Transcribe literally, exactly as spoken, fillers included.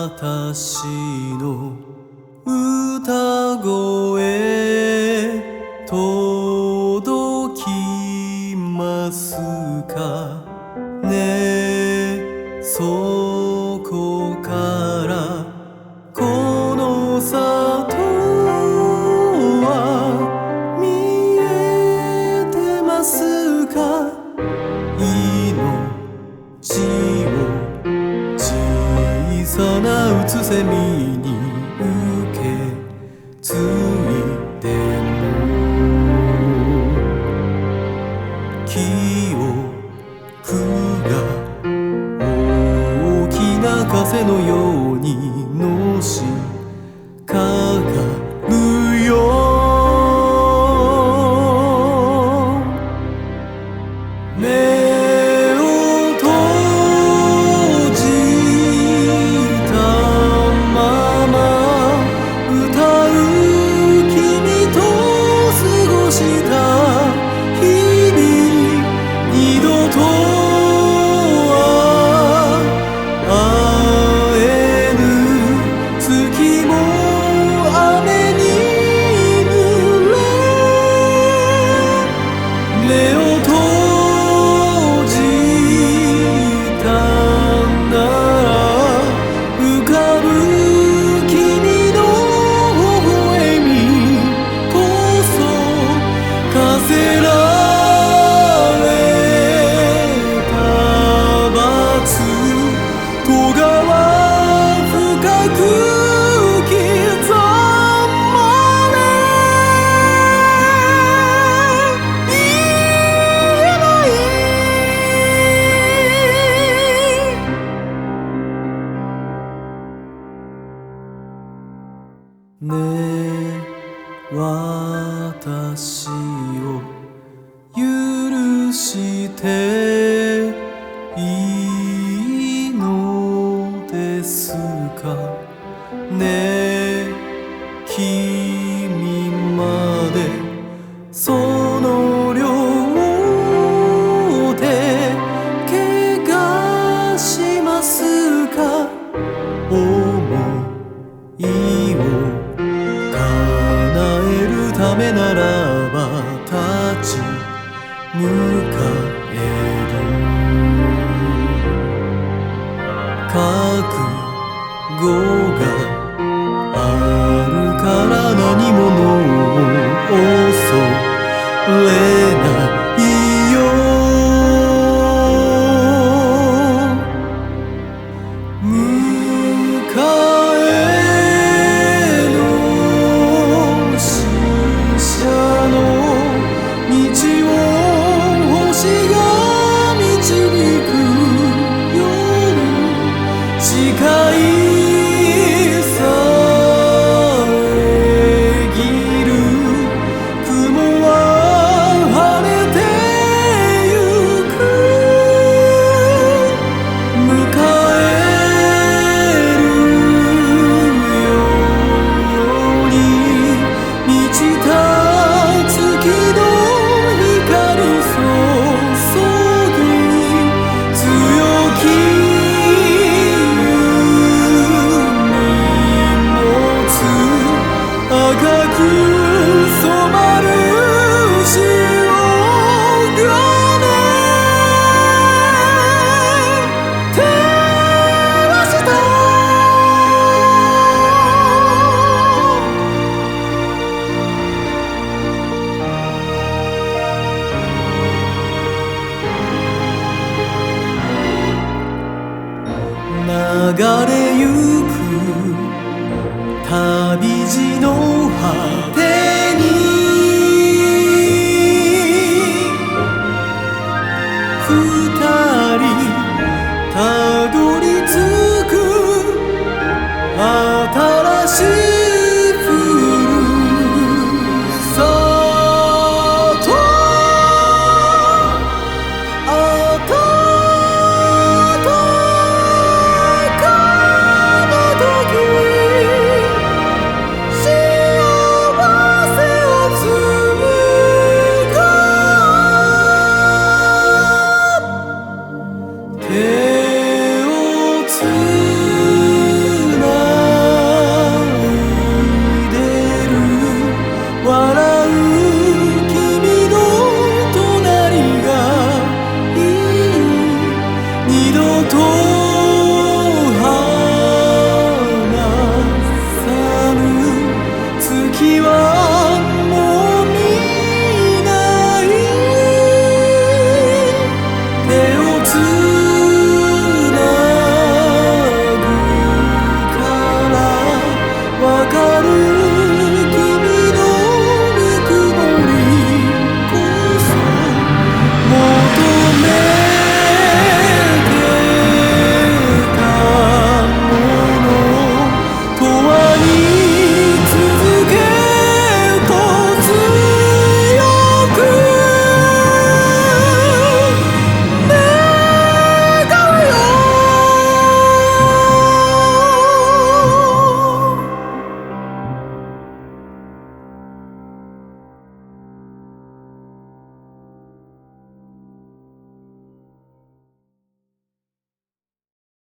私の歌声届きますかね。そこからこの里は見えてますか。命を小さなうつせみに受け継いでも記憶が大きな風のようにのしかかるよ。目を閉じたまま歌う君と過ごした日々、二度とは会えぬ月も雨に濡れ、目を閉じたなら浮かぶ君の微笑みこそ課せられた罰。戸川深く刻まれ言えないねえ私を許していいのですかね。え君までその両手怪我しますか。想いを叶えるためならば立ち向かえる。覚悟があるから何者を恐れ